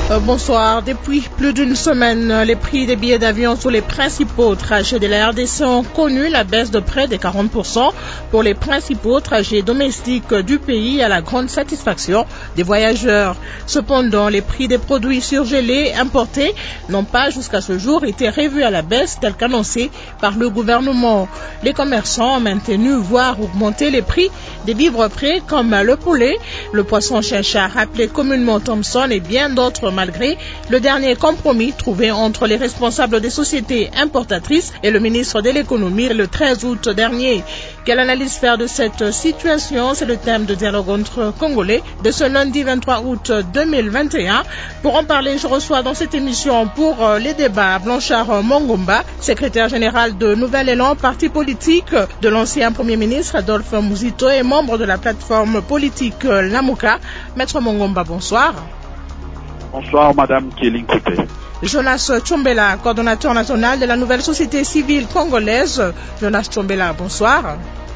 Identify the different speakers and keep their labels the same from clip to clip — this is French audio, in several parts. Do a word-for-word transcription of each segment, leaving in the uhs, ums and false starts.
Speaker 1: Euh, bonsoir. Depuis plus d'une semaine, les prix des billets d'avion sur les principaux trajets de la R D C ont connu la baisse de près de quarante pour cent pour les principaux trajets domestiques du pays, à la grande satisfaction des voyageurs. Cependant, les prix des produits surgelés importés n'ont pas jusqu'à ce jour été revus à la baisse tel qu'annoncé par le gouvernement. Les commerçants ont maintenu voire augmenté les prix des vivres frais comme le poulet, le poisson chinchard appelé communément Thomson et bien d'autres, malgré le dernier compromis trouvé entre les responsables des sociétés importatrices et le ministre de l'économie le treize août dernier. Quelle analyse faire de cette situation? C'est le thème de dialogue entre Congolais de ce lundi vingt-trois août deux mille vingt et un. Pour en parler, je reçois dans cette émission pour les débats Blanchard Mongomba, secrétaire général de Nouvel Élan, parti politique de l'ancien Premier ministre Adolphe Muzito et membre de la plateforme politique Lamuka. Maître Mongomba, bonsoir.
Speaker 2: Bonsoir, Madame Kéline Koupé.
Speaker 1: Jonas Tchombela, coordonnateur national de la nouvelle société civile congolaise. Jonas Tchombela, bonsoir.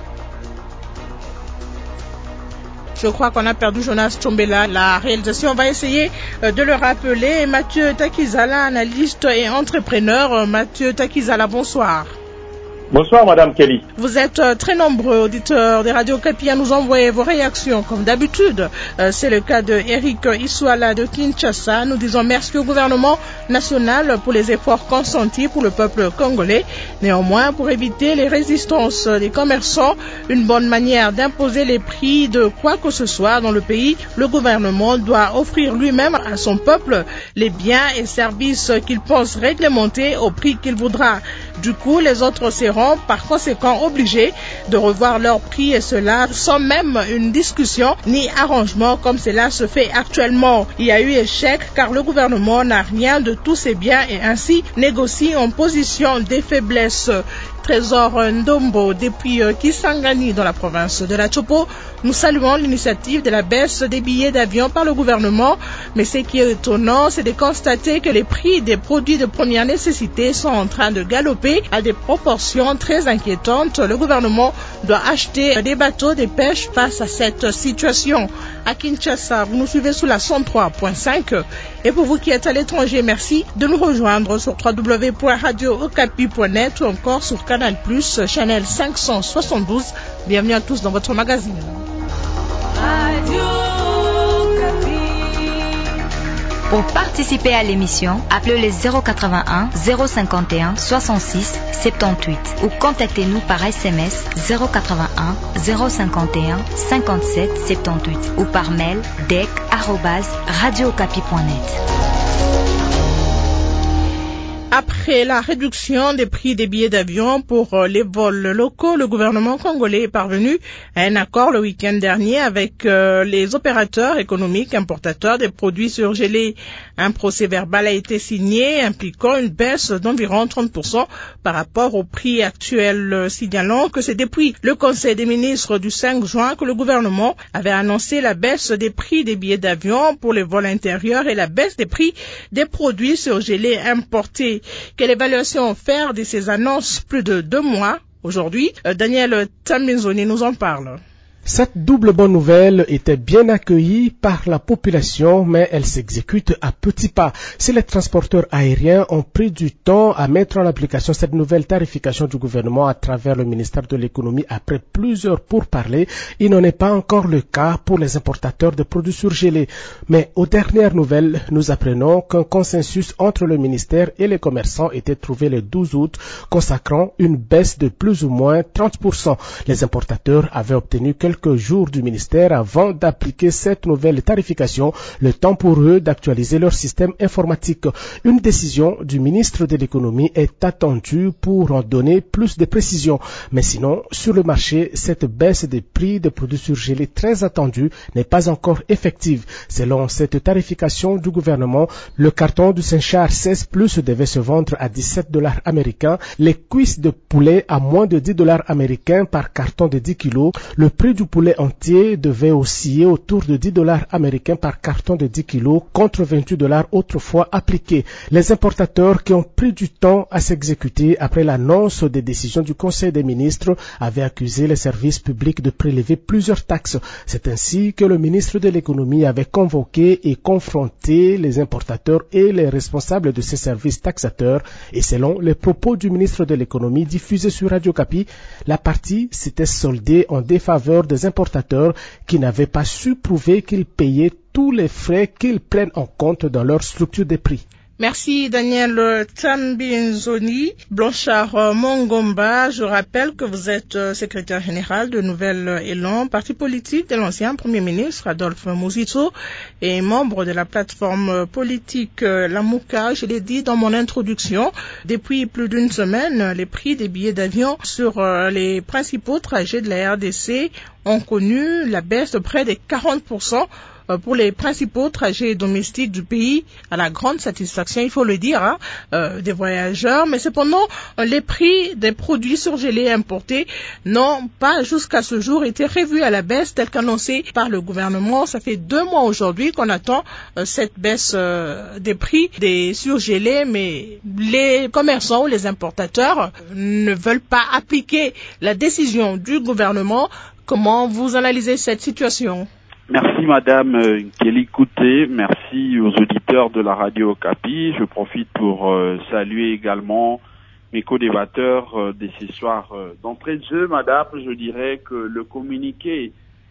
Speaker 1: Je crois qu'on a perdu Jonas Tchombela. La réalisation va essayer de le rappeler. Mathieu Takizala, analyste et entrepreneur. Mathieu Takizala, bonsoir.
Speaker 3: Bonsoir Madame Kelly.
Speaker 1: Vous êtes très nombreux auditeurs des radios Kapi à nous envoyer vos réactions comme d'habitude. Euh, c'est le cas de Eric Isuala de Kinshasa. Nous disons merci au gouvernement national pour les efforts consentis pour le peuple congolais. Néanmoins, pour éviter les résistances des commerçants, une bonne manière d'imposer les prix de quoi que ce soit dans le pays, le gouvernement doit offrir lui-même à son peuple les biens et services qu'il pense réglementer au prix qu'il voudra. Du coup, les autres seront par conséquent obligés de revoir leurs prix, et cela sans même une discussion ni arrangement comme cela se fait actuellement. Il y a eu échec car le gouvernement n'a rien de tous ces biens et ainsi négocie en position des faiblesses. Trésor Ndombo depuis Kisangani dans la province de la Chopo. Nous saluons l'initiative de la baisse des billets d'avion par le gouvernement, mais ce qui est étonnant, c'est de constater que les prix des produits de première nécessité sont en train de galoper à des proportions très inquiétantes. Le gouvernement doit acheter des bateaux de pêche face à cette situation. À Kinshasa, vous nous suivez sous la cent trois point cinq. Et pour vous qui êtes à l'étranger, merci de nous rejoindre sur w w w point radio okapi point net ou encore sur Canal plus, Channel cinq cent soixante-douze. Bienvenue à tous dans votre magazine.
Speaker 4: Pour participer à l'émission, appelez le zéro quatre-vingt-un zéro cinquante et un soixante-six soixante-dix-huit ou contactez-nous par S M S zéro quatre-vingt-un zéro cinquante et un cinquante-sept soixante-dix-huit ou par mail d e c arobase radio okapi point net.
Speaker 1: Après la réduction des prix des billets d'avion pour les vols locaux, le gouvernement congolais est parvenu à un accord le week-end dernier avec euh, les opérateurs économiques importateurs des produits surgelés. Un procès-verbal a été signé impliquant une baisse d'environ trente pour cent par rapport au prix actuel, signalant que c'est depuis le Conseil des ministres du cinq juin que le gouvernement avait annoncé la baisse des prix des billets d'avion pour les vols intérieurs et la baisse des prix des produits surgelés importés. Quelle évaluation faire de ces annonces plus de deux mois aujourd'hui? Daniel Tamizoni nous en parle.
Speaker 5: Cette double bonne nouvelle était bien accueillie par la population, mais elle s'exécute à petits pas. Si les transporteurs aériens ont pris du temps à mettre en application cette nouvelle tarification du gouvernement à travers le ministère de l'économie après plusieurs pourparlers, il n'en est pas encore le cas pour les importateurs de produits surgelés. Mais aux dernières nouvelles, nous apprenons qu'un consensus entre le ministère et les commerçants était trouvé le douze août, consacrant une baisse de plus ou moins trente pour cent. Les importateurs avaient obtenu quelques quelques jours du ministère avant d'appliquer cette nouvelle tarification, le temps pour eux d'actualiser leur système informatique. Une décision du ministre de l'économie est attendue pour en donner plus de précisions. Mais sinon, sur le marché, cette baisse des prix des produits surgelés très attendue n'est pas encore effective. Selon cette tarification du gouvernement, le carton du Saint-Char seize plus devait se vendre à dix-sept dollars américains, les cuisses de poulet à moins de dix dollars américains par carton de dix kilos. Le prix du du poulet entier devait osciller autour de dix dollars américains par carton de dix kilos contre vingt-huit dollars autrefois appliqués. Les importateurs qui ont pris du temps à s'exécuter après l'annonce des décisions du Conseil des ministres avaient accusé les services publics de prélever plusieurs taxes. C'est ainsi que le ministre de l'économie avait convoqué et confronté les importateurs et les responsables de ces services taxateurs. Et selon les propos du ministre de l'économie diffusés sur Radio Kapi, la partie s'était soldée en défaveur des importateurs qui n'avaient pas su prouver qu'ils payaient tous les frais qu'ils prennent en compte dans leur structure des prix.
Speaker 1: Merci Daniel Tambinzoni. Blanchard Mongomba, je rappelle que vous êtes secrétaire général de Nouvel Élan, parti politique de l'ancien Premier ministre Adolphe Muzito et membre de la plateforme politique Lamouka. Je l'ai dit dans mon introduction, depuis plus d'une semaine, les prix des billets d'avion sur les principaux trajets de la R D C ont connu la baisse de près de quarante pour cent pour les principaux trajets domestiques du pays, à la grande satisfaction, il faut le dire, hein, euh, des voyageurs. Mais cependant, les prix des produits surgelés importés n'ont pas jusqu'à ce jour été revus à la baisse telle qu'annoncée par le gouvernement. Ça fait deux mois aujourd'hui qu'on attend euh, cette baisse euh, des prix des surgelés, mais les commerçants ou les importateurs ne veulent pas appliquer la décision du gouvernement. Comment vous analysez cette situation ?
Speaker 2: Merci Madame Kelly Kouté, merci aux auditeurs de la radio Kapi. Je profite pour euh, saluer également mes co-débatteurs euh, de ce soir. D'entrée de jeu, Madame, je dirais que le communiqué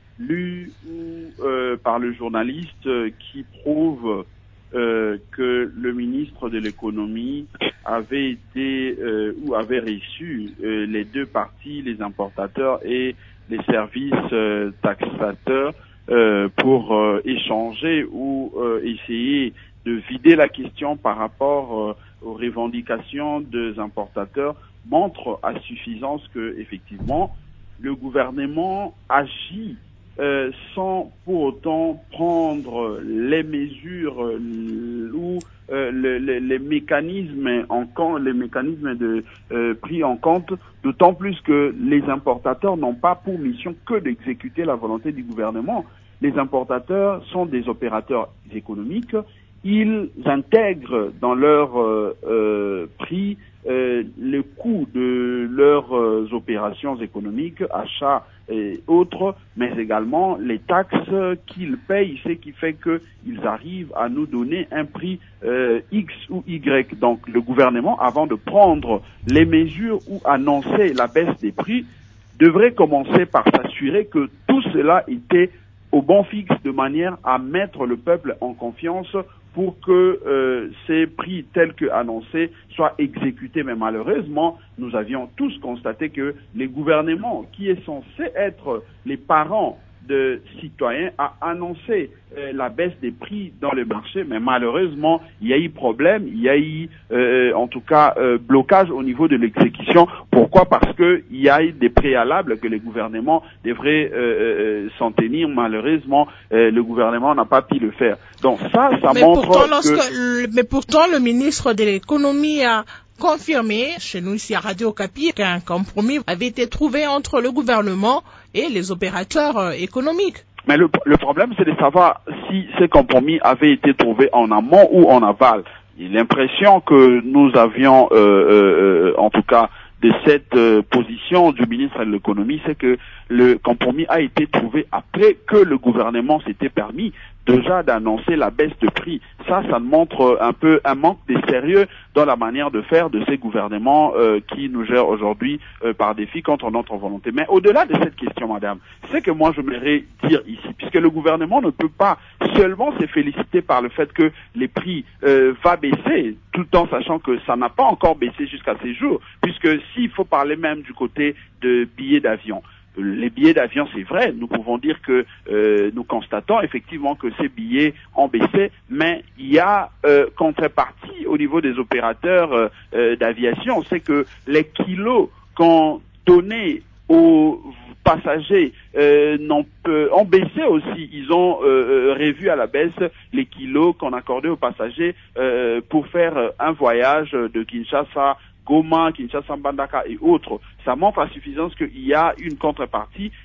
Speaker 2: lu euh, par le journaliste euh, qui prouve euh, que le ministre de l'économie avait été euh, ou avait reçu euh, les deux parties, les importateurs et les services euh, taxateurs, Euh, pour euh, échanger ou euh, essayer de vider la question par rapport euh, aux revendications des importateurs montre à suffisance que effectivement le gouvernement agit euh, sans pour autant prendre les mesures euh, ou euh, le, le, les mécanismes en compte, les mécanismes de euh, pris en compte, d'autant plus que les importateurs n'ont pas pour mission que d'exécuter la volonté du gouvernement. Les importateurs sont des opérateurs économiques, ils intègrent dans leur euh, euh, prix euh, le coût de leurs euh, opérations économiques, achats et autres, mais également les taxes qu'ils payent, ce qui fait qu'ils arrivent à nous donner un prix euh, X ou Y. Donc le gouvernement, avant de prendre les mesures ou annoncer la baisse des prix, devrait commencer par s'assurer que tout cela était au bon fixe de manière à mettre le peuple en confiance pour que euh, ces prix tels que annoncés soient exécutés. Mais malheureusement, nous avions tous constaté que les gouvernements, qui est censé être les parents de citoyens, a annoncé euh, la baisse des prix dans le marché, mais malheureusement, il y a eu problème, il y a eu euh, en tout cas euh, blocage au niveau de l'exécution. Pourquoi ? Parce que il y a eu des préalables que les gouvernements devraient euh, euh, s'en tenir. Malheureusement, euh, le gouvernement n'a pas pu le faire. Donc ça, ça
Speaker 1: mais
Speaker 2: montre
Speaker 1: pourtant, lorsque,
Speaker 2: que...
Speaker 1: Mais pourtant, le ministre de l'économie a confirmé, chez nous ici à Radio Kapi, qu'un compromis avait été trouvé entre le gouvernement et les opérateurs euh, économiques.
Speaker 2: Mais le, le problème, c'est de savoir si ces compromis avaient été trouvés en amont ou en aval. L'impression que nous avions, euh, euh, en tout cas, de cette euh, position du ministre de l'économie, c'est que le compromis a été trouvé après que le gouvernement s'était permis déjà d'annoncer la baisse de prix. Ça, ça montre un peu un manque de sérieux dans la manière de faire de ces gouvernements euh, qui nous gèrent aujourd'hui euh, par défi contre notre volonté. Mais au-delà de cette question, madame, c'est que moi j'aimerais dire ici, puisque le gouvernement ne peut pas seulement se féliciter par le fait que les prix euh, va baisser, tout en sachant que ça n'a pas encore baissé jusqu'à ces jours, puisque s'il faut parler même du côté de billets d'avion, les billets d'avion, c'est vrai, nous pouvons dire que euh, nous constatons effectivement que ces billets ont baissé, mais il y a euh, contrepartie au niveau des opérateurs euh, euh, d'aviation, c'est que les kilos qu'on donnait aux passagers euh, n'ont, euh, ont baissé aussi. Ils ont euh, revu à la baisse les kilos qu'on accordait aux passagers euh, pour faire un voyage de Kinshasa, Goma, Kinshasa, Mbandaka et autres. Ça montre à suffisance qu'il y a une contrepartie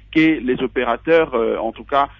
Speaker 2: que les opérateurs, euh, en tout cas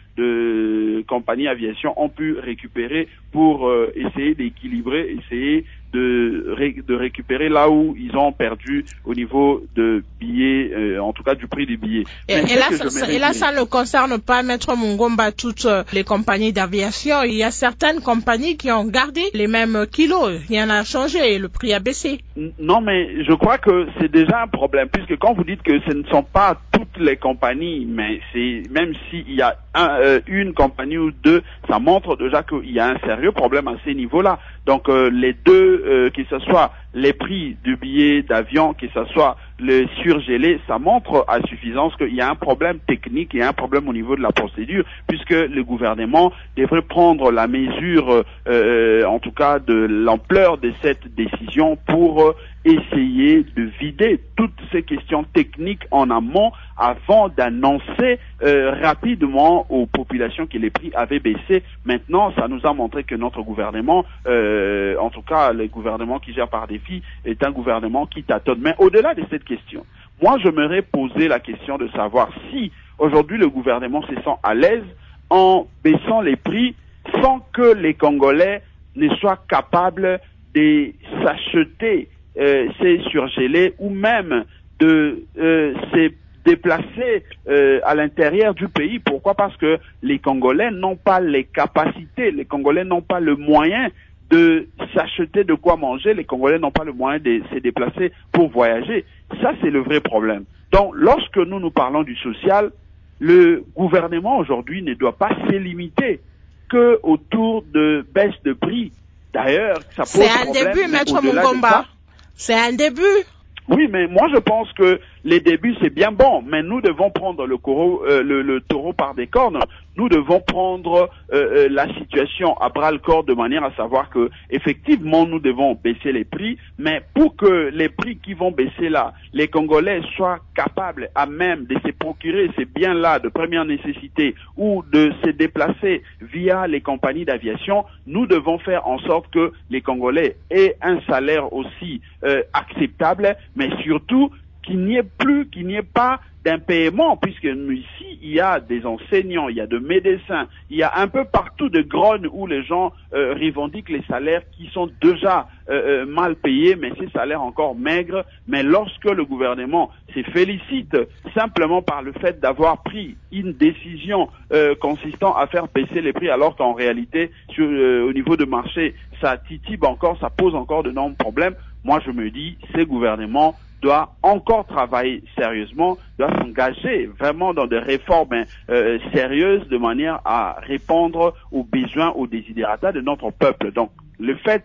Speaker 2: de compagnies aviation, ont pu récupérer pour euh, essayer d'équilibrer, essayer de, ré, de récupérer là où ils ont perdu au niveau de billets, euh, en tout cas du prix des billets.
Speaker 1: Et, et, là, ça, et là, ça ne concerne pas, Maître Mungomba, toutes les compagnies d'aviation. Il y a certaines compagnies qui ont gardé les mêmes kilos. Rien n'a changé et le prix a baissé.
Speaker 2: Non, mais je crois que c'est déjà un problème, puisque quand vous dites que ce ne sont pas toutes les compagnies, mais c'est même s'il y a un, euh, une compagnie ou deux, ça montre déjà qu'il y a un sérieux problème à ces niveaux-là. Donc euh, les deux, euh, que ce soit les prix du billet d'avion, que ce soit le surgelé, ça montre à suffisance qu'il y a un problème technique, il y a un problème au niveau de la procédure, puisque le gouvernement devrait prendre la mesure, euh, en tout cas de l'ampleur de cette décision pour euh, essayer de vider toutes ces questions techniques en amont avant d'annoncer euh, rapidement aux populations que les prix avaient baissé. Maintenant, ça nous a montré que notre gouvernement, euh, en tout cas le gouvernement qui gère par défi, est un gouvernement qui tâtonne. Mais au-delà de cette question, moi je m'aurais posé la question de savoir si aujourd'hui le gouvernement se sent à l'aise en baissant les prix sans que les Congolais ne soient capables de s'acheter euh, ces surgelés ou même de euh, ces déplacer euh, à l'intérieur du pays. Pourquoi? Parce que les Congolais n'ont pas les capacités, les Congolais n'ont pas le moyen de s'acheter de quoi manger, les Congolais n'ont pas le moyen de se déplacer pour voyager. Ça, c'est le vrai problème. Donc, lorsque nous nous parlons du social, le gouvernement aujourd'hui ne doit pas se limiter que autour de baisse de prix. D'ailleurs, ça pose
Speaker 1: problème.
Speaker 2: problème.
Speaker 1: C'est un début, Maître Mungomba. C'est un début.
Speaker 2: Oui, mais moi je pense que les débuts c'est bien bon, mais nous devons prendre le, coro, euh, le, le taureau par des cornes. Nous devons prendre euh, euh, la situation à bras le corps de manière à savoir que effectivement nous devons baisser les prix, mais pour que les prix qui vont baisser là, les Congolais soient capables à même de se procurer ces biens-là de première nécessité ou de se déplacer via les compagnies d'aviation, nous devons faire en sorte que les Congolais aient un salaire aussi euh, acceptable, mais surtout qu'il n'y ait plus, qu'il n'y ait pas d'impayement, puisque nous, ici, il y a des enseignants, il y a de médecins, il y a un peu partout de grogne où les gens euh, revendiquent les salaires qui sont déjà euh, mal payés, mais ces salaires encore maigres. Mais lorsque le gouvernement se félicite simplement par le fait d'avoir pris une décision euh, consistant à faire baisser les prix, alors qu'en réalité, sur, euh, au niveau de marché, ça titube encore, ça pose encore de nombreux problèmes, moi je me dis, ces gouvernements doit encore travailler sérieusement, doit s'engager vraiment dans des réformes euh, sérieuses de manière à répondre aux besoins, aux desiderata de notre peuple. Donc, le fait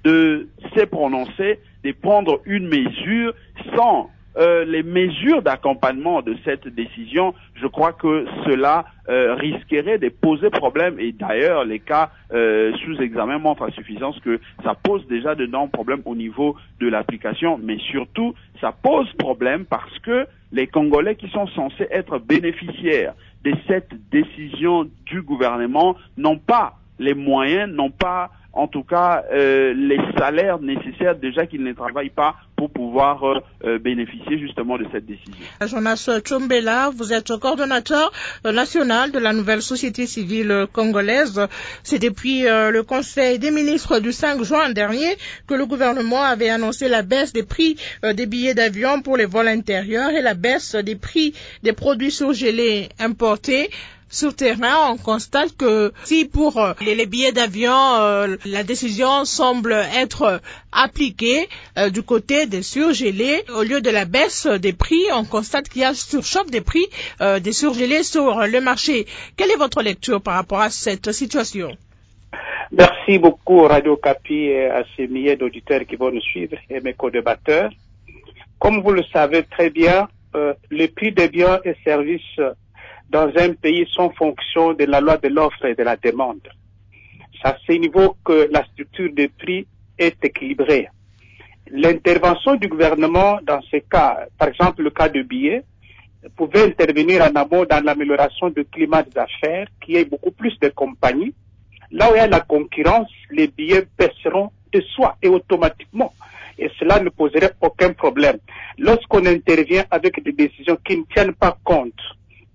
Speaker 2: de se prononcer, de prendre une mesure sans euh, les mesures d'accompagnement de cette décision, je crois que cela euh, risquerait de poser problème. Et d'ailleurs, les cas euh, sous examen montrent à suffisance que ça pose déjà de nombreux problèmes au niveau de l'application, mais surtout, ça pose problème parce que les Congolais qui sont censés être bénéficiaires de cette décision du gouvernement n'ont pas les moyens, n'ont pas en tout cas euh, les salaires nécessaires déjà qu'ils ne travaillent pas pour pouvoir euh, bénéficier justement de cette décision.
Speaker 1: Jonas Tchombela, vous êtes coordonnateur national de la nouvelle société civile congolaise. C'est depuis euh, le Conseil des ministres du cinq juin dernier que le gouvernement avait annoncé la baisse des prix euh, des billets d'avion pour les vols intérieurs et la baisse des prix des produits surgelés importés. Sur terrain, on constate que si pour euh, les, les billets d'avion, euh, la décision semble être appliquée euh, du côté des surgelés, au lieu de la baisse des prix, on constate qu'il y a surchauffe des prix euh, des surgelés sur le marché. Quelle est votre lecture par rapport à cette situation?
Speaker 6: Merci beaucoup Radio Kapi et à ces milliers d'auditeurs qui vont nous suivre et mes co-débatteurs. Comme vous le savez très bien, euh, les prix des biens et services dans un pays sont fonction de la loi de l'offre et de la demande. C'est à ce niveau que la structure des prix est équilibrée. L'intervention du gouvernement dans ces cas, par exemple le cas de billets, pouvait intervenir en amont dans l'amélioration du climat des affaires, qui est beaucoup plus de compagnies. Là où il y a la concurrence, les billets baisseront de soi et automatiquement. Et cela ne poserait aucun problème. Lorsqu'on intervient avec des décisions qui ne tiennent pas compte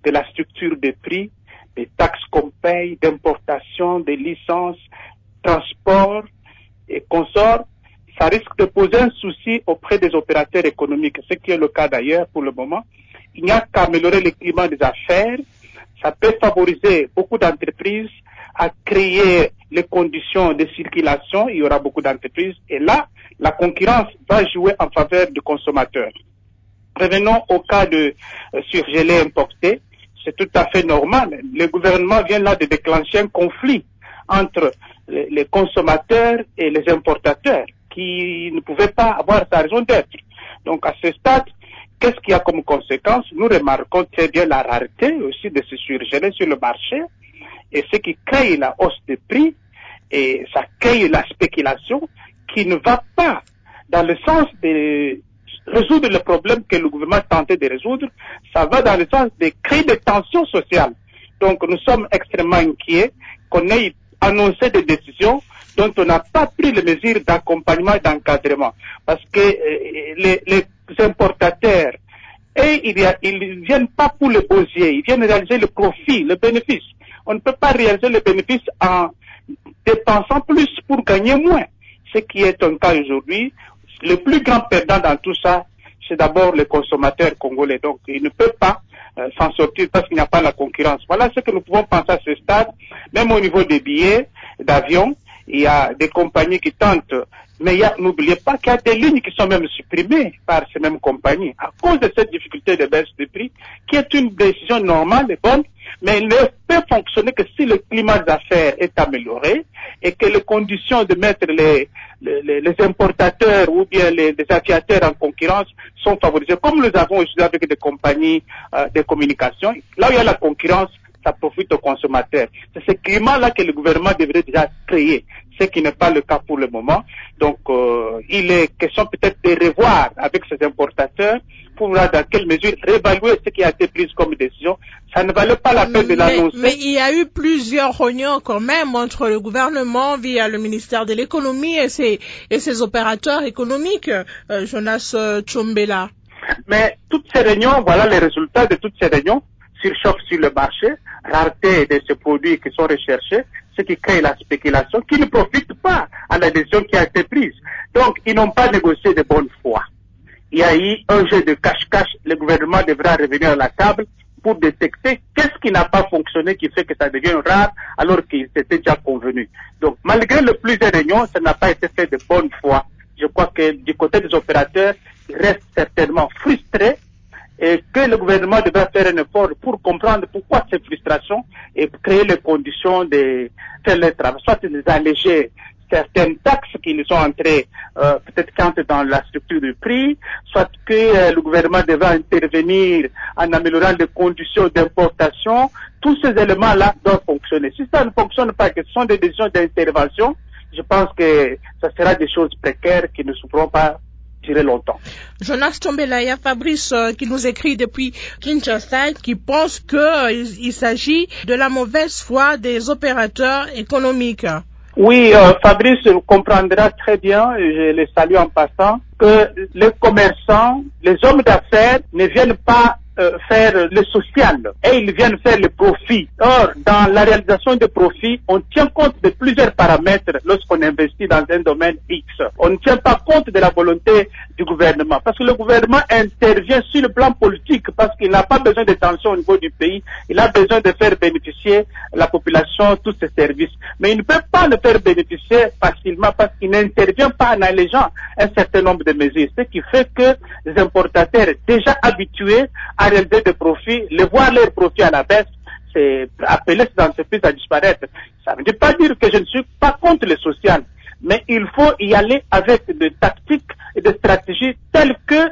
Speaker 6: de la structure des prix, des taxes qu'on paye, d'importation, des licences, transport et consorts, ça risque de poser un souci auprès des opérateurs économiques, ce qui est le cas d'ailleurs pour le moment. Il n'y a qu'à améliorer le climat des affaires. Ça peut favoriser beaucoup d'entreprises à créer les conditions de circulation. Il y aura beaucoup d'entreprises. Et là, la concurrence va jouer en faveur du consommateur. Revenons au cas de euh, surgelé importé. C'est tout à fait normal. Le gouvernement vient là de déclencher un conflit entre les, les consommateurs et les importateurs qui ne pouvaient pas avoir sa raison d'être. Donc à ce stade, qu'est-ce qu'il y a comme conséquence? Nous remarquons très bien la rareté aussi de ce surgelé sur le marché et ce qui crée la hausse des prix et ça crée la spéculation qui ne va pas dans le sens de résoudre le problème que le gouvernement tentait de résoudre, ça va dans le sens de créer des tensions sociales. Donc nous sommes extrêmement inquiets qu'on ait annoncé des décisions dont on n'a pas pris les mesures d'accompagnement et d'encadrement. Parce que euh, les, les importateurs, et ils ne viennent pas pour le beaux yeux, ils viennent réaliser le profit, le bénéfice. On ne peut pas réaliser le bénéfice en dépensant plus pour gagner moins. Ce qui est un cas aujourd'hui. Le plus grand perdant dans tout ça, c'est d'abord le consommateur congolais. Donc, il ne peut pas euh, s'en sortir parce qu'il n'y a pas la concurrence. Voilà ce que nous pouvons penser à ce stade. Même au niveau des billets d'avion, il y a des compagnies qui tentent, mais n'oubliez pas qu'il y a des lignes qui sont même supprimées par ces mêmes compagnies à cause de cette difficulté de baisse de prix, qui est une décision normale et bonne, mais elle ne peut fonctionner que si le climat d'affaires est amélioré et que les conditions de mettre les, les, les importateurs ou bien les, les aviateurs en concurrence sont favorisées, comme nous avons aussi avec des compagnies euh, de communication. Là où il y a la concurrence, ça profite aux consommateurs. C'est ce climat-là que le gouvernement devrait déjà créer, ce qui n'est pas le cas pour le moment. Donc, euh, il est question peut-être de revoir avec ces importateurs pour voir dans quelle mesure réévaluer ce qui a été pris comme décision. Ça ne valait pas la peine de l'annoncer.
Speaker 1: Mais, mais il y a eu plusieurs réunions quand même entre le gouvernement via le ministère de l'économie et ses, et ses opérateurs économiques, euh, Jonas Tchombela.
Speaker 6: Mais toutes ces réunions, voilà les résultats de toutes ces réunions. Surchauffe sur le marché, rareté de ces produits qui sont recherchés, ce qui crée la spéculation, qui ne profite pas à la décision qui a été prise. Donc, ils n'ont pas négocié de bonne foi. Il y a eu un jeu de cache-cache. Le gouvernement devra revenir à la table pour détecter qu'est-ce qui n'a pas fonctionné, qui fait que ça devient rare, alors qu'il s'était déjà convenu. Donc, malgré le plus de réunions, ça n'a pas été fait de bonne foi. Je crois que du côté des opérateurs, ils restent certainement frustrés et que le gouvernement devrait faire un effort pour comprendre pourquoi ces frustrations et créer les conditions de faire le travail, soit de les alléger certaines taxes qui sont entrées euh, peut-être quand dans la structure du prix, soit que euh, le gouvernement devrait intervenir en améliorant les conditions d'importation. Tous ces éléments-là doivent fonctionner. Si ça ne fonctionne pas, que ce sont des décisions d'intervention, je pense que ça sera des choses précaires qui ne pourront pas durer longtemps.
Speaker 1: Jonas Tchombela, il y a Fabrice euh, qui nous écrit depuis Kinshasa qui pense qu'il euh, il s'agit de la mauvaise foi des opérateurs économiques.
Speaker 6: Oui, euh, Fabrice comprendra très bien, et je le salue en passant, que les commerçants, les hommes d'affaires ne viennent pas euh, faire le social et ils viennent faire le profit. Or, dans la réalisation de profit, on tient compte de plusieurs paramètres lorsqu'on investit dans un domaine X. On ne tient pas compte de la volonté du gouvernement parce que le gouvernement intervient sur le plan politique parce qu'il n'a pas besoin de tension au niveau du pays. Il a besoin de faire bénéficier la population tous ces services. Mais il ne peut pas le faire bénéficier facilement parce qu'il n'intervient pas en allégeant un certain nombre de mesures. Ce qui fait que les importateurs déjà habitués à réaliser des profits, les voir leurs profits à la baisse, c'est appeler ces entreprises à disparaître. Ça ne veut pas dire que je ne suis pas contre le social, mais il faut y aller avec des tactiques et des stratégies telles que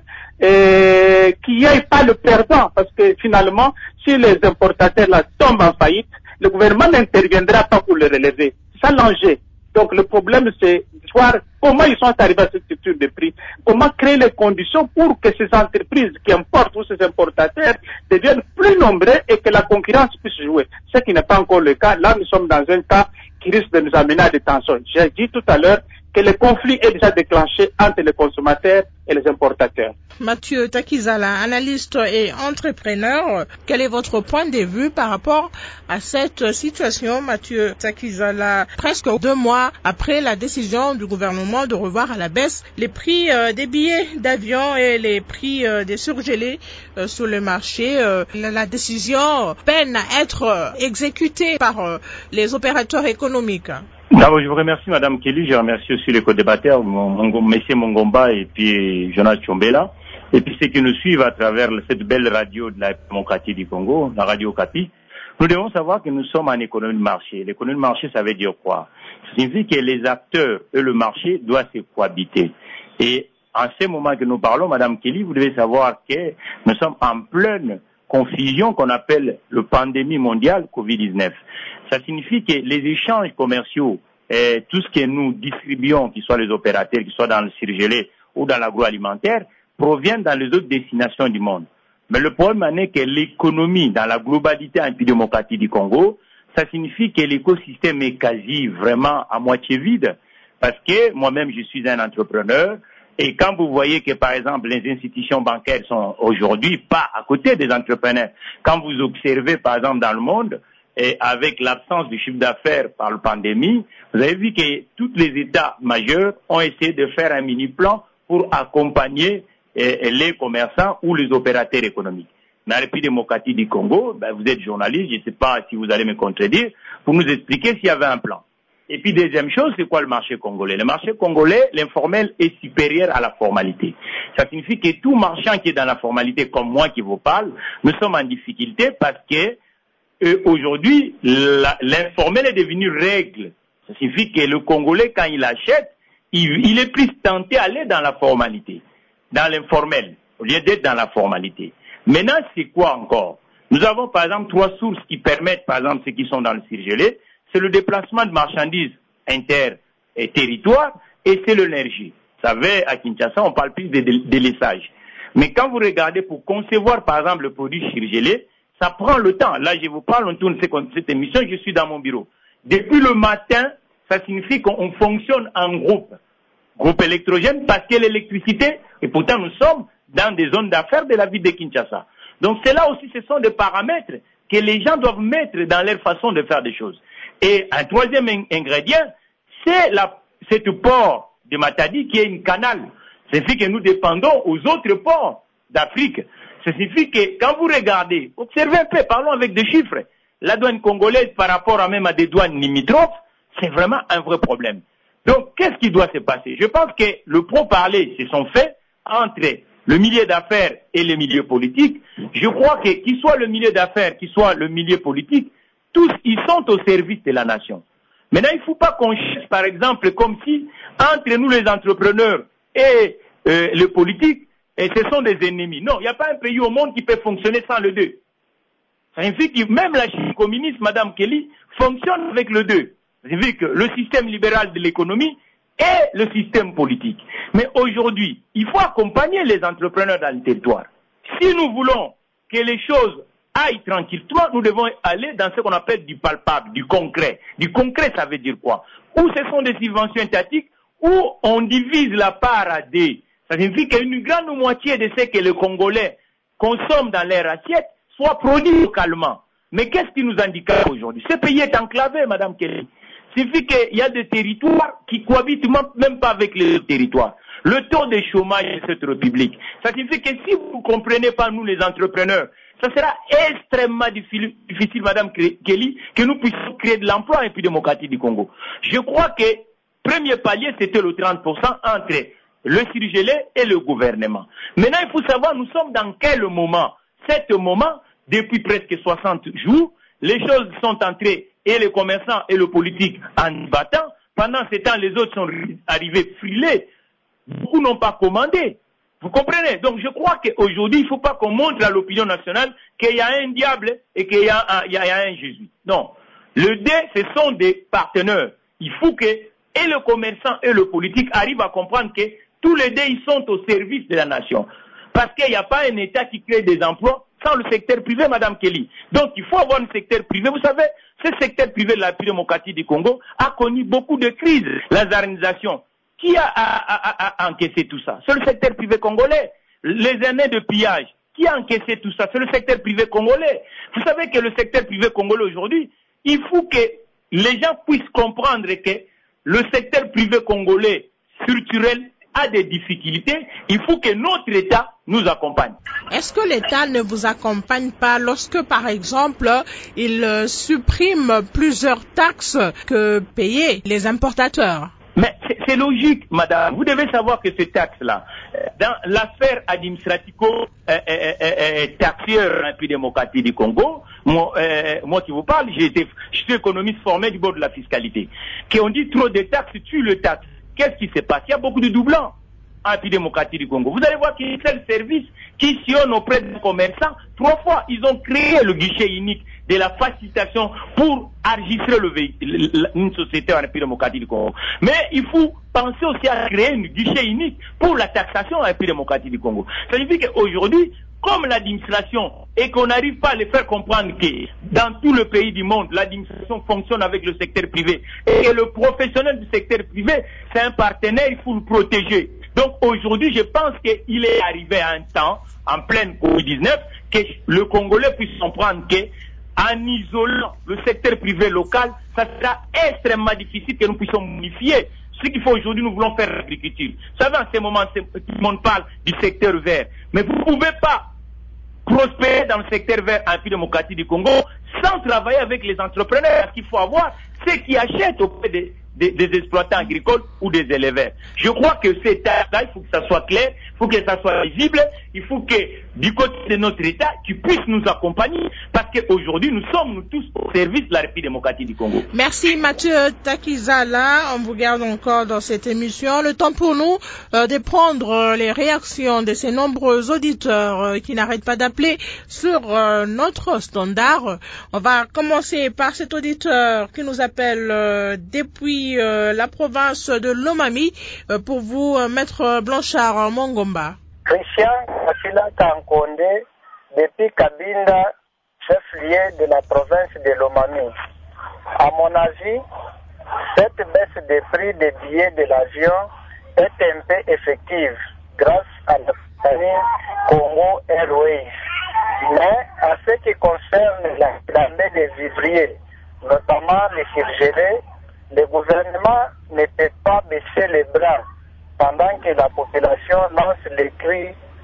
Speaker 6: euh, qu'il n'y ait pas le perdant, parce que finalement, si les importateurs là tombent en faillite, le gouvernement n'interviendra pas pour le relever. C'est ça l'enjeu. Donc le problème, c'est de voir comment ils sont arrivés à cette structure de prix, comment créer les conditions pour que ces entreprises qui importent ou ces importateurs deviennent plus nombreux et que la concurrence puisse jouer. Ce qui n'est pas encore le cas. Là, nous sommes dans un cas qui risque de nous amener à des tensions. J'ai dit tout à l'heure que le conflit est déjà déclenché entre les consommateurs et les importateurs.
Speaker 1: Mathieu Takizala, analyste et entrepreneur, quel est votre point de vue par rapport à cette situation, Mathieu Takizala, presque deux mois après la décision du gouvernement de revoir à la baisse les prix euh, des billets d'avion et les prix euh, des surgelés euh, sur le marché. Euh, la, la décision peine à être euh, exécutée par euh, les opérateurs économiques.
Speaker 3: D'abord, je vous remercie, Madame Kelly. Je remercie aussi les co-débatteurs, Monsieur Mongomba et puis Jonas Tchombela. Et puis ceux qui nous suivent à travers cette belle radio de la démocratie du Congo, la radio Okapi. Nous devons savoir que nous sommes en économie de marché. L'économie de marché, ça veut dire quoi? Ça signifie que les acteurs et le marché doivent se cohabiter. Et en ce moment que nous parlons, Madame Kelly, vous devez savoir que nous sommes en pleine confusion qu'on appelle le pandémie mondiale covid dix-neuf. Ça signifie que les échanges commerciaux, et tout ce que nous distribuons, qu'ils soient les opérateurs, qu'ils soient dans le surgelé ou dans l'agroalimentaire, proviennent dans les autres destinations du monde. Mais le problème est que l'économie, dans la globalité antidémocratique du Congo, ça signifie que l'écosystème est quasi vraiment à moitié vide. Parce que moi-même, je suis un entrepreneur. Et quand vous voyez que, par exemple, les institutions bancaires sont aujourd'hui pas à côté des entrepreneurs, quand vous observez, par exemple, dans le monde, et avec l'absence du chiffre d'affaires par la pandémie, vous avez vu que tous les États majeurs ont essayé de faire un mini-plan pour accompagner eh, les commerçants ou les opérateurs économiques. Dans la République démocratique du Congo, ben, vous êtes journaliste, je ne sais pas si vous allez me contredire, pour nous expliquer s'il y avait un plan. Et puis deuxième chose, c'est quoi le marché congolais? Le marché congolais, l'informel est supérieur à la formalité. Ça signifie que tout marchand qui est dans la formalité, comme moi qui vous parle, nous sommes en difficulté parce que euh, aujourd'hui, la, l'informel est devenu règle. Ça signifie que le Congolais, quand il achète, il, il est plus tenté à aller dans la formalité, dans l'informel, au lieu d'être dans la formalité. Maintenant, c'est quoi encore? Nous avons par exemple trois sources qui permettent, par exemple, ceux qui sont dans le surgelé, c'est le déplacement de marchandises inter-territoires et c'est l'énergie. Vous savez, à Kinshasa, on parle plus de délaissage. Mais quand vous regardez pour concevoir, par exemple, le produit surgelé, ça prend le temps. Là, je vous parle, on tourne cette émission, je suis dans mon bureau. Depuis le matin, ça signifie qu'on fonctionne en groupe. Groupe électrogène, parce que l'électricité, et pourtant nous sommes dans des zones d'affaires de la ville de Kinshasa. Donc c'est là aussi, ce sont des paramètres que les gens doivent mettre dans leur façon de faire des choses. Et un troisième ingrédient, c'est la, cette port de Matadi qui est une canal. Ça signifie que nous dépendons aux autres ports d'Afrique. Ça signifie que quand vous regardez, observez un peu, parlons avec des chiffres. La douane congolaise par rapport à même à des douanes limitrophes, c'est vraiment un vrai problème. Donc, qu'est-ce qui doit se passer? Je pense que le pro-parler se sont faits entre le milieu d'affaires et le milieu politique. Je crois que qu'il soit le milieu d'affaires, qu'il soit le milieu politique, tous ils sont au service de la nation. Maintenant, il ne faut pas qu'on cherche, par exemple, comme si entre nous les entrepreneurs et euh, les politiques, et ce sont des ennemis. Non, il n'y a pas un pays au monde qui peut fonctionner sans le deux. Ça signifie que même la Chine communiste, Madame Kelly, fonctionne avec le deux. Ça signifie que le système libéral de l'économie et le système politique. Mais aujourd'hui, il faut accompagner les entrepreneurs dans le territoire. Si nous voulons que les choses aillent tranquillement, nous devons aller dans ce qu'on appelle du palpable, du concret. Du concret, ça veut dire quoi? Ou ce sont des subventions étatiques, ou on divise la part à deux. Ça signifie qu'une grande moitié de ce que les Congolais consomment dans leur assiette soit produit localement. Mais qu'est-ce qui nous indique aujourd'hui? Ce pays est enclavé, Madame Kelly. Ça signifie qu'il y a des territoires qui cohabitent même pas avec les territoires. Le taux de chômage de cette république. Ça signifie que si vous ne comprenez pas, nous les entrepreneurs, ça sera extrêmement difficile, Madame Kelly, que nous puissions créer de l'emploi en République démocratique du Congo. Je crois que premier palier, c'était le trente pour cent entre le surgelé et le gouvernement. Maintenant, il faut savoir, nous sommes dans quel moment? Cet moment, depuis presque soixante jours, les choses sont entrées, et les commerçants et le politique en battant. Pendant ce temps, les autres sont arrivés frilés. Beaucoup n'ont pas commandé. Vous comprenez? Donc je crois qu'aujourd'hui, il ne faut pas qu'on montre à l'opinion nationale qu'il y a un diable et qu'il y a un, il y a un Jésus. Non. Le dé, ce sont des partenaires. Il faut que et le commerçant et le politique arrivent à comprendre que tous les deux, ils sont au service de la nation. Parce qu'il n'y a pas un État qui crée des emplois sans le secteur privé, Madame Kelly. Donc il faut avoir un secteur privé. Vous savez, ce secteur privé de la République démocratique du Congo a connu beaucoup de crises. La zarisation. Qui a, a, a, a encaissé tout ça? C'est le secteur privé congolais. Les années de pillage. Qui a encaissé tout ça? C'est le secteur privé congolais. Vous savez que le secteur privé congolais aujourd'hui, il faut que les gens puissent comprendre que le secteur privé congolais structurel a des difficultés. Il faut que notre État nous accompagne.
Speaker 1: Est-ce que l'État ne vous accompagne pas lorsque, par exemple, il supprime plusieurs taxes que payaient les importateurs?
Speaker 3: Mais c'est logique, madame. Vous devez savoir que ces taxes-là, dans l'affaire administratico-taxière en démocratie du Congo, moi, euh, moi qui vous parle, j'ai été, je suis économiste formé du bord de la fiscalité. Qu'on dit trop de taxes tue le taxe. Qu'est-ce qui se passe? Il y a beaucoup de doublons en démocratie du Congo. Vous allez voir qu'il y a un seul service qui sillonne auprès des commerçants. Trois fois, ils ont créé le guichet unique de la facilitation pour enregistrer le véhicule, une société en République démocratique du Congo. Mais il faut penser aussi à créer un guichet unique pour la taxation en République démocratique du Congo. Ça signifie qu'aujourd'hui, comme l'administration, et qu'on n'arrive pas à les faire comprendre que dans tout le pays du monde, l'administration fonctionne avec le secteur privé, et que le professionnel du secteur privé, c'est un partenaire, il faut le protéger. Donc aujourd'hui, je pense qu'il est arrivé à un temps, en pleine covid dix-neuf, que le Congolais puisse comprendre que en isolant le secteur privé local, ça sera extrêmement difficile que nous puissions unifier ce qu'il faut aujourd'hui. Nous voulons faire l'agriculture. Vous savez, en ce moment, tout le monde parle du secteur vert. Mais vous ne pouvez pas prospérer dans le secteur vert en République démocratique du Congo sans travailler avec les entrepreneurs. Parce qu'il faut avoir ceux qui achètent auprès des, des, des exploitants agricoles ou des éleveurs. Je crois que ces tâches-là, il faut que ça soit clair, il faut que ça soit visible, il faut que du côté de notre État, tu puisses nous accompagner, parce qu'aujourd'hui, nous sommes nous tous au service de la République démocratique du Congo.
Speaker 1: Merci Mathieu Takizala, on vous garde encore dans cette émission. Le temps pour nous euh, de prendre euh, les réactions de ces nombreux auditeurs euh, qui n'arrêtent pas d'appeler sur euh, notre standard. On va commencer par cet auditeur qui nous appelle euh, depuis euh, la province de Lomami. Euh, pour vous, euh, Maître Blanchard Mongomba.
Speaker 7: Christian Kasila Kankonde, depuis Kabinda, chef-lieu de la province de Lomami. À mon avis, cette baisse des prix des billets de l'avion est un peu effective grâce à la compagnie Congo Airways. Mais à ce qui concerne la flambée des vivriers, notamment les surgelés, le gouvernement ne peut pas baisser les bras pendant que la population lance les cris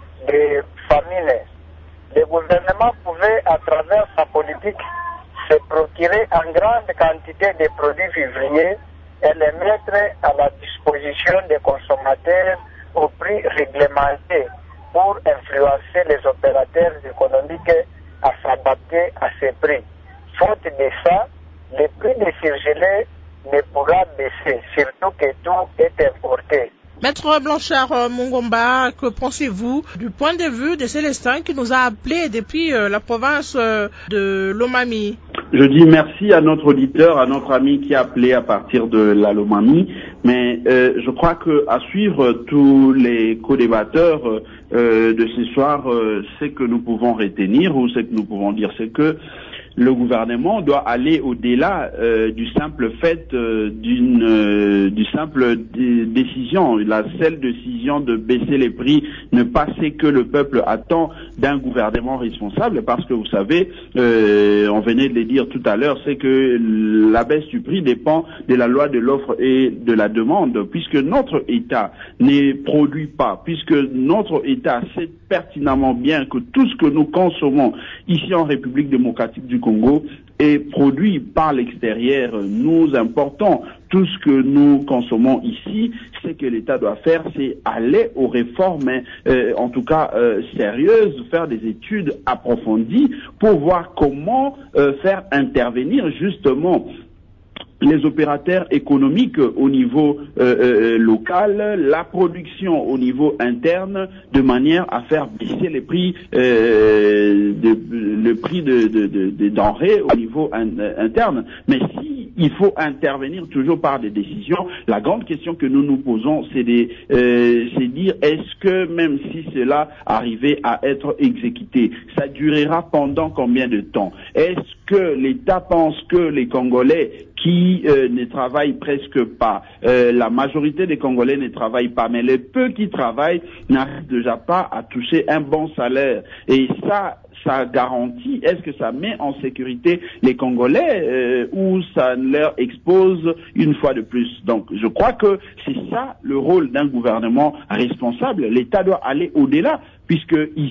Speaker 7: de famine. Le gouvernement pouvait, à travers sa politique, se procurer en grande quantité de produits vivriers et les mettre à la disposition des consommateurs au prix réglementé pour influencer les opérateurs économiques à s'adapter à ces prix. Faute de ça, le prix des surgelés ne pourra baisser, surtout que tout est importé.
Speaker 1: Maître Blanchard Mongomba, que pensez-vous du point de vue de Célestin qui nous a appelé depuis euh, la province euh, de Lomami?
Speaker 2: Je dis merci à notre auditeur, à notre ami qui a appelé à partir de la Lomami, mais euh, je crois que à suivre tous les co-débatteurs euh, de ce soir, euh, ce que nous pouvons retenir ou ce que nous pouvons dire, c'est que le gouvernement doit aller au-delà euh, du simple fait euh, d'une euh, du simple d- décision, la seule décision de baisser les prix, ne pas ce que le peuple attend d'un gouvernement responsable, parce que vous savez, euh, on venait de le dire tout à l'heure, c'est que la baisse du prix dépend de la loi de l'offre et de la demande, puisque notre État ne produit pas, puisque notre État sait pertinemment bien que tout ce que nous consommons ici en République démocratique du Congo est produit par l'extérieur. Nous importons tout ce que nous consommons ici. Ce que l'État doit faire, c'est aller aux réformes, euh, en tout cas euh, sérieuses, faire des études approfondies pour voir comment euh, faire intervenir justement les opérateurs économiques au niveau euh, euh, local, la production au niveau interne, de manière à faire baisser les prix, euh, de, le prix de, de, de, de denrées au niveau in, interne. Mais si il faut intervenir toujours par des décisions, la grande question que nous nous posons, c'est de euh, c'est dire est-ce que même si cela arrivait à être exécuté, ça durera pendant combien de temps? Est-ce que l'État pense que les Congolais qui qui euh, ne travaillent presque pas. Euh, la majorité des Congolais ne travaillent pas, mais les peu qui travaillent n'arrivent déjà pas à toucher un bon salaire. Et ça, ça garantit, est-ce que ça met en sécurité les Congolais euh, ou ça leur expose une fois de plus? Donc, je crois que c'est ça le rôle d'un gouvernement responsable. L'État doit aller au-delà, puisque ici,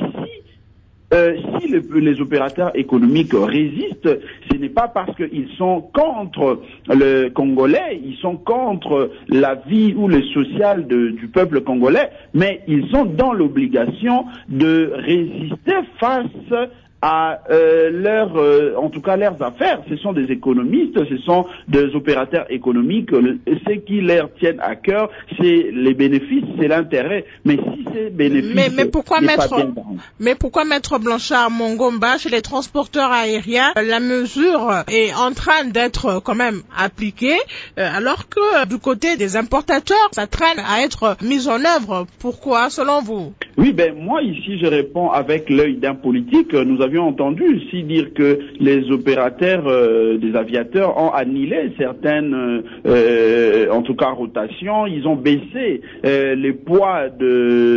Speaker 2: Euh, si le, les opérateurs économiques résistent, ce n'est pas parce qu'ils sont contre le Congolais, ils sont contre la vie ou le social de, du peuple congolais, mais ils sont dans l'obligation de résister face à euh, leurs, euh, en tout cas leurs affaires. Ce sont des économistes, ce sont des opérateurs économiques. Ce qui leur tiennent à cœur, c'est les bénéfices, c'est l'intérêt. Mais si ces bénéfices,
Speaker 1: mais, mais pourquoi mettre,
Speaker 2: pas bien,
Speaker 1: mais pourquoi mettre Blanchard Mongomba chez les transporteurs aériens? La mesure est en train d'être quand même appliquée, alors que du côté des importateurs, ça traîne à être mis en œuvre. Pourquoi, selon vous?
Speaker 2: Oui, ben moi ici je réponds avec l'œil d'un politique. Nous avions entendu ici dire que les opérateurs euh, des aviateurs ont annulé certaines, euh, en tout cas rotations. Ils ont baissé euh, les poids de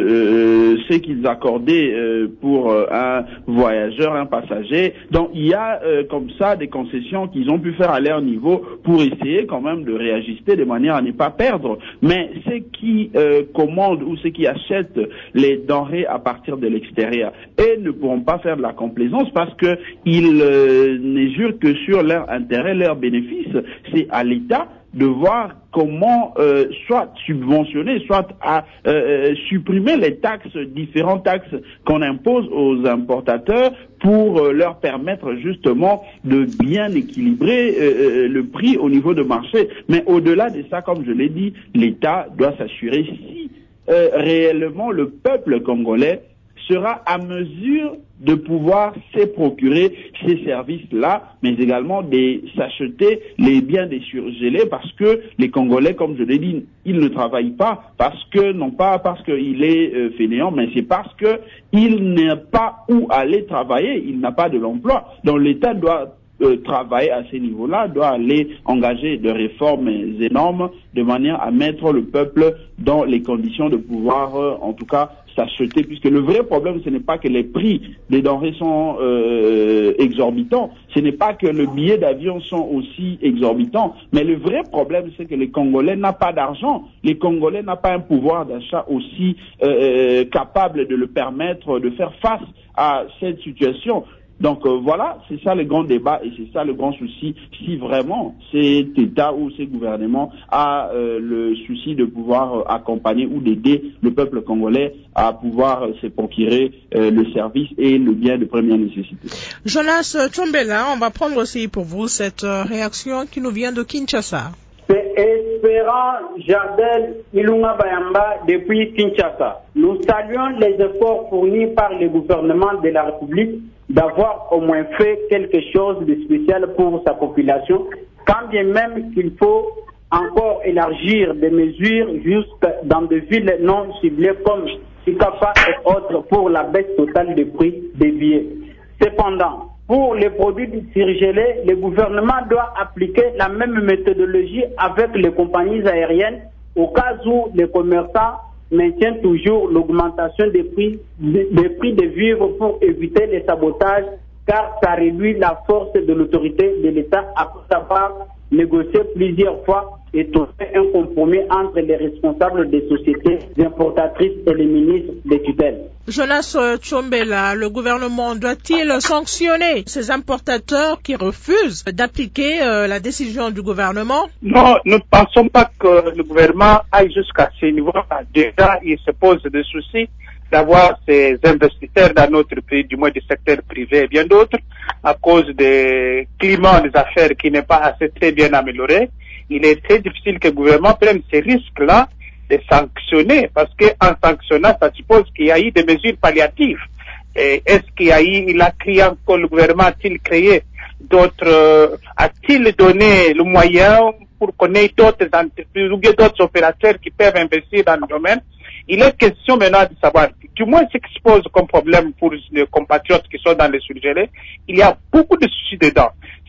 Speaker 2: euh, ce qu'ils accordaient euh, pour euh, un voyageur, un passager. Donc il y a euh, comme ça des concessions qu'ils ont pu faire à leur niveau pour essayer quand même de réajuster de manière à ne pas perdre. Mais ceux qui euh, commandent ou ceux qui achètent les denrées à partir de l'extérieur et ne pourront pas faire de la complaisance parce que ils euh, ne jurent que sur leur intérêt, leur bénéfice. C'est à l'État de voir comment euh, soit subventionner, soit à euh, supprimer les taxes, différentes taxes qu'on impose aux importateurs pour euh, leur permettre justement de bien équilibrer euh, le prix au niveau de marché. Mais au-delà de ça, comme je l'ai dit, l'État doit s'assurer si euh, réellement le peuple congolais sera à mesure de pouvoir se procurer ces services-là, mais également de s'acheter les biens des surgelés parce que les Congolais, comme je l'ai dit, ils ne travaillent pas parce que, non pas parce qu'il est euh, fainéant, mais c'est parce que il n'a pas où aller travailler, il n'a pas de l'emploi. Donc l'État doit Euh, travailler à ces niveaux-là, doit aller engager des réformes énormes de manière à mettre le peuple dans les conditions de pouvoir, euh, en tout cas, s'acheter. Puisque le vrai problème, ce n'est pas que les prix des denrées sont euh, exorbitants, ce n'est pas que le billet d'avion sont aussi exorbitants, mais le vrai problème, c'est que les Congolais n'ont pas d'argent. Les Congolais n'ont pas un pouvoir d'achat aussi euh, capable de le permettre de faire face à cette situation. Donc euh, voilà, c'est ça le grand débat et c'est ça le grand souci. Si vraiment cet État ou ce gouvernement a euh, le souci de pouvoir euh, accompagner ou d'aider le peuple congolais à pouvoir euh, se procurer euh, le service et le bien de première nécessité.
Speaker 1: Jonas Tchombela, on va prendre aussi pour vous cette euh, réaction qui nous vient de Kinshasa.
Speaker 8: C'est Espérant Jardel Ilunga Bayamba depuis Kinshasa. Nous saluons les efforts fournis par le gouvernement de la République d'avoir au moins fait quelque chose de spécial pour sa population, quand bien même qu'il faut encore élargir des mesures jusque dans des villes non ciblées comme Sikapa et autres pour la baisse totale des prix des billets. Cependant, pour les produits surgelés, le gouvernement doit appliquer la même méthodologie avec les compagnies aériennes au cas où les commerçants maintiennent toujours l'augmentation des prix, des prix des vivres pour éviter les sabotages, car ça réduit la force de l'autorité de l'État après avoir négocié plusieurs fois et trouvé un compromis entre les responsables des sociétés importatrices et les ministres des tutelles.
Speaker 1: Jonas Tchombela, le gouvernement doit-il sanctionner ces importateurs qui refusent d'appliquer euh, la décision du gouvernement?
Speaker 6: Non, nous ne pensons pas que le gouvernement aille jusqu'à ce niveau. Déjà, il se pose des soucis d'avoir ces investisseurs dans notre pays, du moins du secteur privé et bien d'autres, à cause des climats des affaires qui n'est pas assez très bien amélioré. Il est très difficile que le gouvernement prenne ces risques-là de sanctionner, parce qu'en sanctionnant, ça suppose qu'il y a eu des mesures palliatives. Et est-ce qu'il y a eu, il a créé encore, le gouvernement a-t-il créé d'autres, euh, a-t-il donné le moyen pour qu'on ait d'autres entreprises ou d'autres opérateurs qui peuvent investir dans le domaine? Il est question maintenant de savoir, du moins ce qui se pose comme problème pour les compatriotes qui sont dans les surgelés, il y a beaucoup de soucis dedans.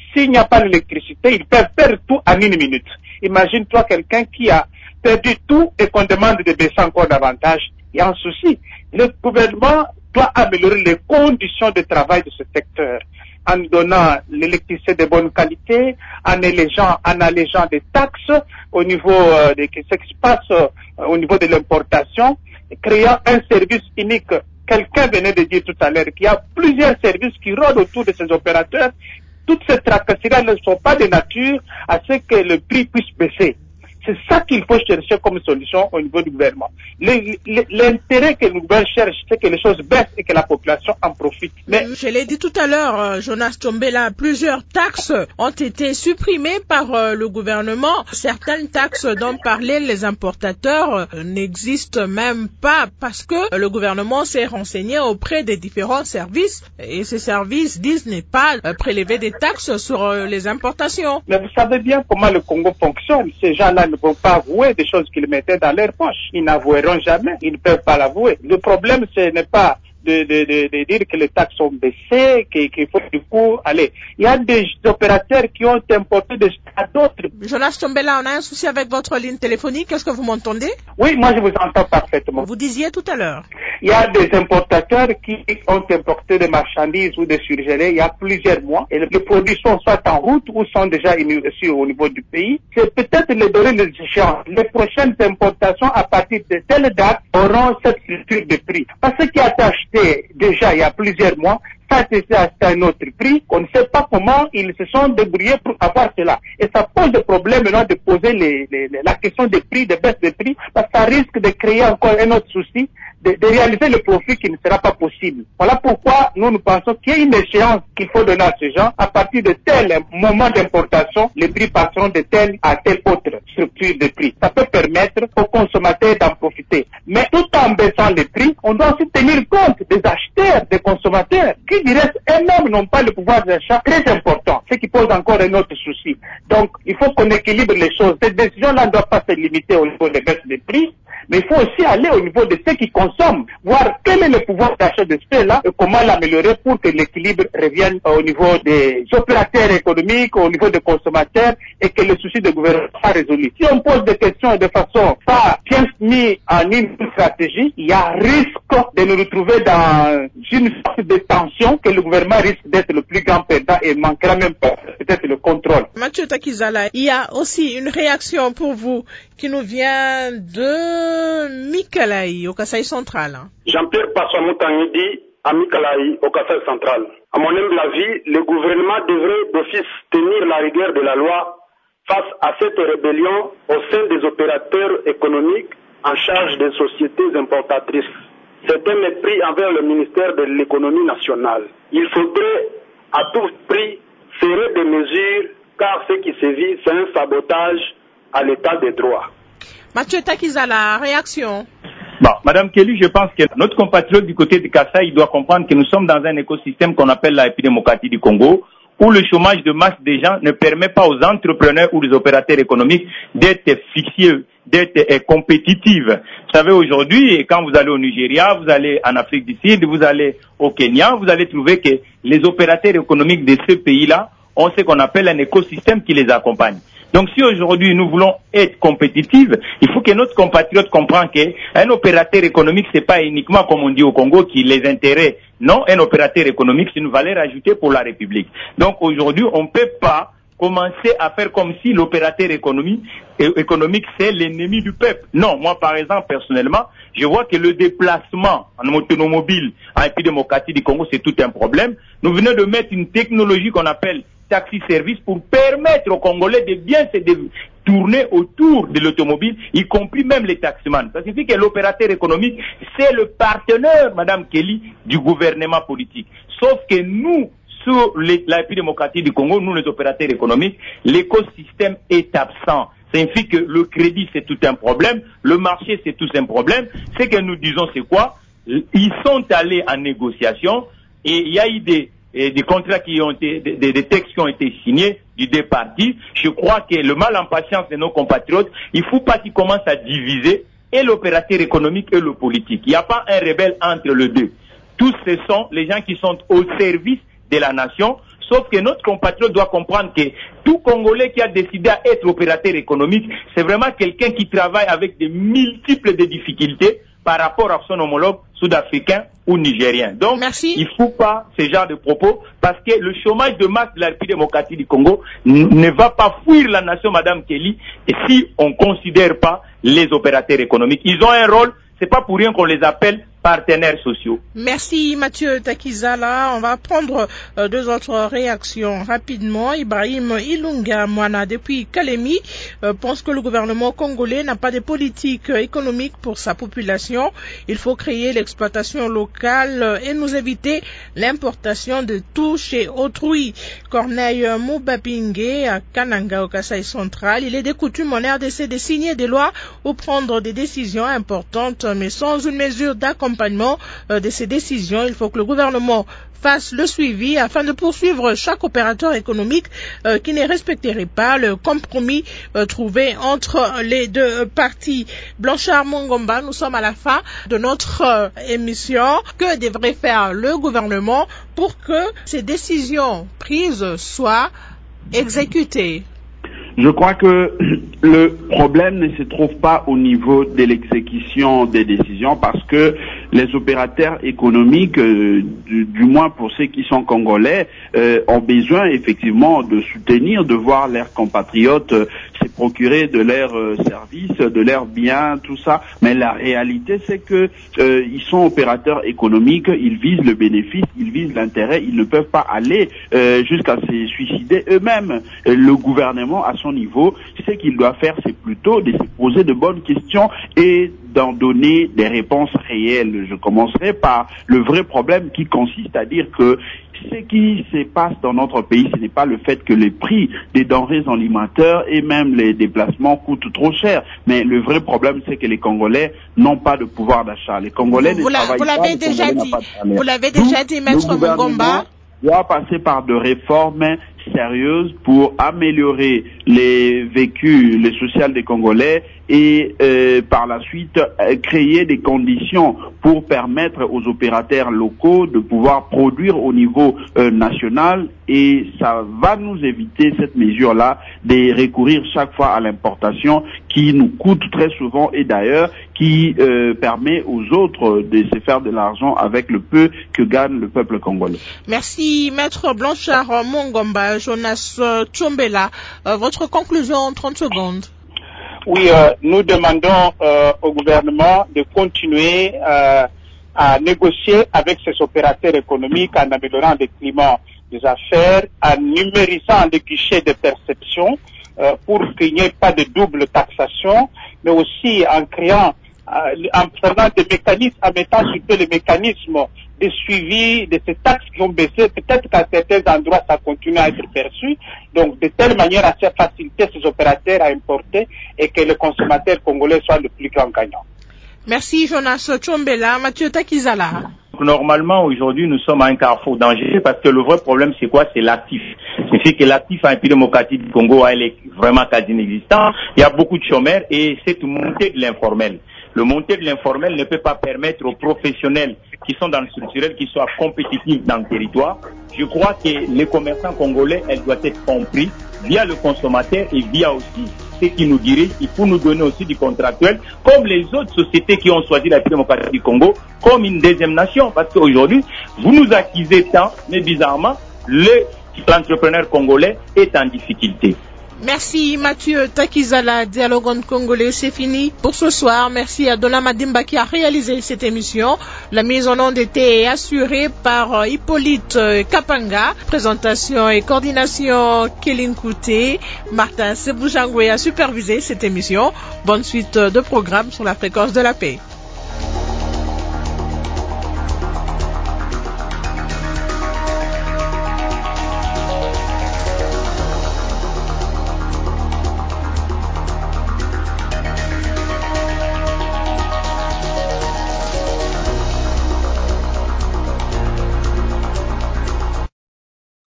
Speaker 6: s'il n'y a pas d'électricité, ils peuvent perdre tout en une minute. Imagine-toi quelqu'un qui a perdu tout et qu'on demande de baisser encore davantage. Il y a un souci. Le gouvernement doit améliorer les conditions de travail de ce secteur en donnant l'électricité de bonne qualité, en allégeant, en allégeant des taxes au niveau euh, de ce qui se passe euh, au niveau de l'importation, créant un service unique. Quelqu'un venait de dire tout à l'heure qu'il y a plusieurs services qui rôdent autour de ces opérateurs. Toutes ces tracasseries ne sont pas de nature à ce que le prix puisse baisser. C'est ça qu'il faut chercher comme solution au niveau du gouvernement. L'intérêt que le gouvernement cherche, c'est que les choses baissent et que la population en profite.
Speaker 1: Mais je l'ai dit tout à l'heure, Jonas Tchombela, plusieurs taxes ont été supprimées par euh, le gouvernement. Certaines taxes dont parlaient les importateurs euh, n'existent même pas parce que le gouvernement s'est renseigné auprès des différents services et ces services disent ne pas euh, prélever des taxes sur euh, les importations.
Speaker 6: Mais vous savez bien comment le Congo fonctionne. Ces gens-là ne vont pas avouer des choses qu'ils mettaient dans leur poche. Ils n'avoueront jamais. Ils ne peuvent pas l'avouer. Le problème, ce n'est pas de, de, de, de dire que les taxes sont baissées, qu'il qu faut du coup aller. Il y a des opérateurs qui ont importé des à d'autres.
Speaker 1: Jonas Tchombela, on a un souci avec votre ligne téléphonique. Est-ce que vous m'entendez?
Speaker 6: Oui, moi je vous entends parfaitement.
Speaker 1: Vous disiez tout à l'heure.
Speaker 6: Il y a des importateurs qui ont importé des marchandises ou des surgelés il y a plusieurs mois et les produits sont soit en route ou sont déjà ici au niveau du pays. C'est peut-être les données des échéances. Les prochaines importations à partir de telle date auront cette structure de prix. Parce que ce qui a été acheté déjà il y a plusieurs mois, ça c'est à un autre prix. On ne sait pas comment ils se sont débrouillés pour avoir cela. Et ça pose des problèmes maintenant de poser les, les, la question des prix, des baisses de prix, parce que ça risque de créer encore un autre souci, de, de réaliser le profit qui ne sera pas possible. Voilà pourquoi nous nous pensons qu'il y a une échéance qu'il faut donner à ces gens. À partir de tel moment d'importation, les prix passeront de telle à telle autre structure de prix. Ça peut permettre aux consommateurs d'en profiter. Mais tout en baissant les prix, on doit aussi tenir compte des acheteurs, des consommateurs, qui du reste eux-mêmes n'ont pas le pouvoir d'achat très important, ce qui pose encore un autre souci. Donc, il faut qu'on équilibre les choses. Cette décision-là ne doit pas se limiter au niveau des baisses des prix, mais il faut aussi aller au niveau de ceux qui consomment, voir quel est le pouvoir d'achat de ceux-là et comment l'améliorer pour que l'équilibre revienne au niveau des opérateurs économiques, au niveau des consommateurs et que le souci de gouvernement soit résolu. Si on pose des questions de façon pas bien mise en une stratégie, il y a risque de nous retrouver dans une sorte de tension que le gouvernement risque d'être le plus grand perdant et manquera même peut-être le contrôle.
Speaker 1: Mathieu Takizala, il y a aussi une réaction pour vous qui nous vient de Mikalaï, au Kasaï central.
Speaker 9: Jean-Pierre Passamoutan dit à Mikalaï, au Kasaï central. À mon humble avis, le gouvernement devrait d'office tenir la rigueur de la loi face à cette rébellion au sein des opérateurs économiques en charge des sociétés importatrices. C'est un mépris envers le ministère de l'économie nationale. Il faudrait à tout prix serrer des mesures car ce qui se vit, c'est un sabotage à l'état de droit.
Speaker 1: Mathieu Takizala, réaction.
Speaker 3: Bon, Madame Kelly, je pense que notre compatriote du côté de Kasaï, il doit comprendre que nous sommes dans un écosystème qu'on appelle la République du Congo, où le chômage de masse des gens ne permet pas aux entrepreneurs ou les opérateurs économiques d'être fixés, d'être compétitifs. Vous savez, aujourd'hui, quand vous allez au Nigeria, vous allez en Afrique du Sud, vous allez au Kenya, vous allez trouver que les opérateurs économiques de ce pays-là ont ce qu'on appelle un écosystème qui les accompagne. Donc si aujourd'hui nous voulons être compétitifs, il faut que notre compatriote comprenne qu'un opérateur économique, c'est pas uniquement, comme on dit au Congo, qui les intérêts. Non, un opérateur économique, c'est une valeur ajoutée pour la République. Donc aujourd'hui, on ne peut pas commencer à faire comme si l'opérateur économique, économique c'est l'ennemi du peuple. Non, moi par exemple, personnellement, je vois que le déplacement en automobile en République démocratique du Congo, c'est tout un problème. Nous venons de mettre une technologie qu'on appelle taxi service pour permettre aux Congolais de bien se tourner autour de l'automobile, y compris même les taximans. Ça signifie que l'opérateur économique, c'est le partenaire, Madame Kelly, du gouvernement politique. Sauf que nous, sur les, la République démocratique du Congo, nous les opérateurs économiques, l'écosystème est absent. Ça signifie que le crédit c'est tout un problème, le marché c'est tout un problème. Ce que nous disons c'est quoi? Ils sont allés en négociation et il y a eu des et des contrats qui ont été, des, des textes qui ont été signés du deux parties. Je crois que le mal en patience de nos compatriotes, il ne faut pas qu'ils commencent à diviser et l'opérateur économique et le politique. Il n'y a pas un rebelle entre les deux. Tous ce sont les gens qui sont au service de la nation, Sauf que notre compatriote doit comprendre que tout Congolais qui a décidé à être opérateur économique, c'est vraiment quelqu'un qui travaille avec de multiples de difficultés par rapport à son homologue sud-africain ou nigérien. Donc,
Speaker 1: Merci.
Speaker 3: Il ne faut pas ce genre de propos parce que le chômage de masse de la République démocratique du Congo ne va pas fuir la nation, Madame Kelly, et si on ne considère pas les opérateurs économiques. Ils ont un rôle, c'est pas pour rien qu'on les appelle partenaires sociaux.
Speaker 1: Merci Mathieu Takizala. On va prendre euh, deux autres réactions rapidement. Ibrahim Ilunga Mwana depuis Kalemi euh, pense que le gouvernement congolais n'a pas de politique économique pour sa population. Il faut créer l'exploitation locale et nous éviter l'importation de tout chez autrui. Corneille Moubapingue à Kananga au Kasaï central. Il est de coutume en R D C de signer des lois ou prendre des décisions importantes mais sans une mesure d'accompagnement de ces décisions. Il faut que le gouvernement fasse le suivi afin de poursuivre chaque opérateur économique euh, qui ne respecterait pas le compromis euh, trouvé entre les deux parties. Blanchard Mongomba, nous sommes à la fin de notre euh, émission. Que devrait faire le gouvernement pour que ces décisions prises soient exécutées?
Speaker 2: Je crois que le problème ne se trouve pas au niveau de l'exécution des décisions parce que les opérateurs économiques, euh, du, du moins pour ceux qui sont congolais, euh, ont besoin effectivement de soutenir, de voir leurs compatriotes euh, se procurer de leurs euh, services, de leurs biens, tout ça. Mais la réalité, c'est que euh, ils sont opérateurs économiques, ils visent le bénéfice, ils visent l'intérêt, ils ne peuvent pas aller euh, jusqu'à se suicider eux-mêmes. Euh, le gouvernement, à son niveau, ce qu'il doit faire, c'est plutôt de se poser de bonnes questions et d'en donner des réponses réelles. Je commencerai par le vrai problème qui consiste à dire que ce qui se passe dans notre pays, ce n'est pas le fait que les prix des denrées alimentaires et même les déplacements coûtent trop cher. Mais le vrai problème, c'est que les Congolais n'ont pas de pouvoir d'achat. Les Congolais
Speaker 1: vous,
Speaker 2: ne travaillent
Speaker 1: vous
Speaker 2: pas.
Speaker 1: L'avez déjà dit. Vous l'avez déjà dit, Maître Mongomba.
Speaker 2: Doit passer par de réformes sérieuses pour améliorer les vécus, les sociales des Congolais et euh, par la suite euh, créer des conditions pour permettre aux opérateurs locaux de pouvoir produire au niveau euh, national et ça va nous éviter cette mesure-là de recourir chaque fois à l'importation qui nous coûte très souvent et d'ailleurs qui euh, permet aux autres de se faire de l'argent avec le peu que gagne le peuple congolais.
Speaker 1: Merci Maître Blanchard Mongomba. Jonas Tchombela, euh, votre conclusion en trente secondes.
Speaker 6: Oui, euh, nous demandons euh, au gouvernement de continuer euh, à négocier avec ses opérateurs économiques en améliorant le climat des affaires, en numérisant les guichets de perception euh, pour qu'il n'y ait pas de double taxation, mais aussi en créant, euh, en prenant des mécanismes, en mettant sur les mécanismes de suivi de ces taxes qui ont baissé. Peut-être qu'à certains endroits, ça continue à être perçu. Donc, de telle manière à faire faciliter ces opérateurs à importer et que le consommateur congolais soit le plus grand gagnant.
Speaker 1: Merci Jonas Tchombela. Mathieu Takizala.
Speaker 3: Normalement, aujourd'hui, nous sommes à un carrefour dangereux parce que le vrai problème, c'est quoi? C'est l'actif. C'est que l'actif en République démocratique du Congo, elle est vraiment quasi inexistante. Il y a beaucoup de chômeurs et cette montée de l'informel. Le montée de l'informel ne peut pas permettre aux professionnels qui sont dans le structurel, qui soient compétitifs dans le territoire. Je crois que les commerçants congolais, elles doivent être compris via le consommateur et via aussi ceux qui nous dirigent. Il faut nous donner aussi du contractuel, comme les autres sociétés qui ont choisi la République démocratique du Congo comme une deuxième nation. Parce qu'aujourd'hui, vous nous accusez tant, mais bizarrement, l'entrepreneur congolais est en difficulté.
Speaker 1: Merci Mathieu Takizala, Dialogue en Congolais, c'est fini pour ce soir. Merci à Dona Madimba qui a réalisé cette émission. La mise en onde était assurée par Hippolyte Kapanga. Présentation et coordination Kéline Kouté. Martin Sebujangwe a supervisé cette émission. Bonne suite de programmes sur la fréquence de la paix.